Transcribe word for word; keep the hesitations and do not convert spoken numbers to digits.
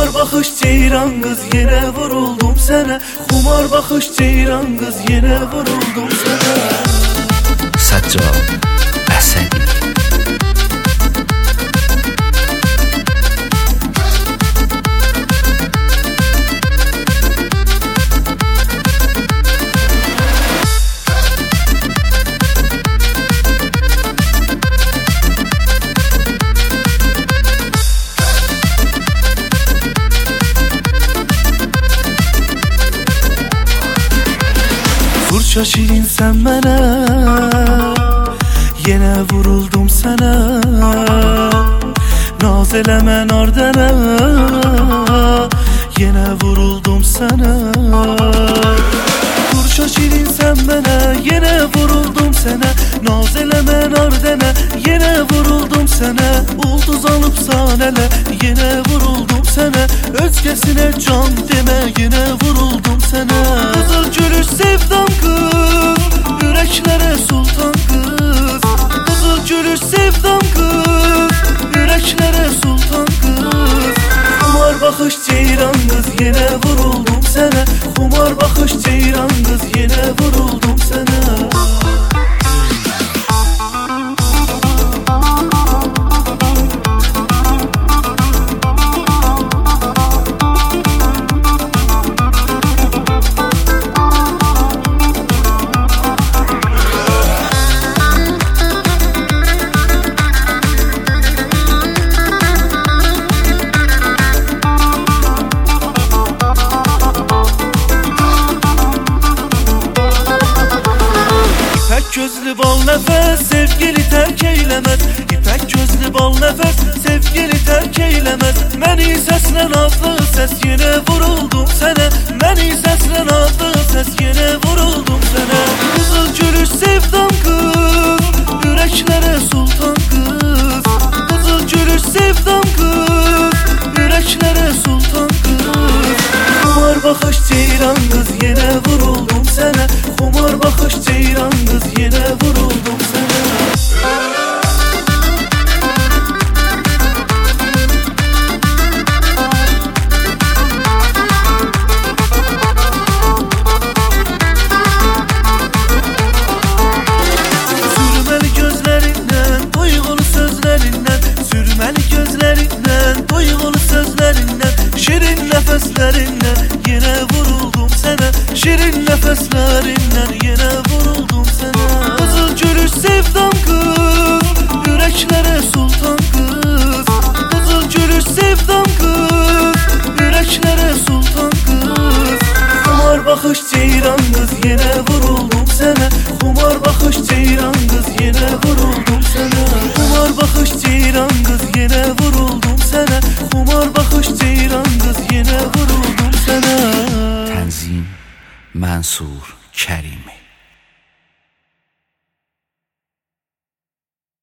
Xumar baxış ceyran qız, yenə vuruldum sənə. Xumar baxış ceyran qız, yenə vuruldum sənə. Səccad Əsədi. Fırça şirin sən mənə, yenə vuruldum sənə. Naz eləmə nardənə, yenə vuruldum sənə. Fırça şirin sən mənə, yenə vuruldum sənə. Naz eləmə nardənə, yenə vuruldum sənə. Ulduz alıb sanələ, yenə vuruldum sənə. Özgəsinə can demə, yenə vuruldum sənə. Qızıl gülüş sevdam qız, ürəklərə sultan qız. Qızıl gülüş sevdam qız, ürəklərə sultan qız. Xumar baxış ceyran qız, yenə vuruldum sənə. Xumar baxış ceyran qız, yenə vuruldum sənə. Gözlü bal nəfəs, sevgili tərk eyləməz. İpək gözlü bal nəfəs, sevgili tərk eyləməz. Məni səslən adlı səs, yenə vuruldum sənə. Məni səslən adlı səs, yenə vuruldum sənə. Qızıl gülüş sevdam qız, ürəklərə sultan qız. Qızıl gülüş sevdam qız, ürəklərə sultan qız. Xumar baxış ceyran qız, yenə vuruldum sənə. Xumar baxış ceyran qız, yenə vuruldum sənə. Sürməli gözlərindən, duyğulu sözlərindən. Sürməli gözlərindən, duyğulu sözlərindən. Şirin nəfəslərindən, yenə vuruldum sənə. Şirin nəfəslərindən, yenə vuruldum sənə. Qızıl gülüş sevdam qız, ürəklərə sultan qız. Qızıl gülüş sevdam qız, ürəklərə sultan qız. Xumar baxış ceyran qız, yenə vuruldum sənə. Xumar baxış ceyran qız, yenə vuruldum sənə. Xumar baxış ceyran qız, yenə vuruldum sənə. Xumar baxış ceyran qız, yenə vuruldum sənə. Tənzim Mənsur Kərimi.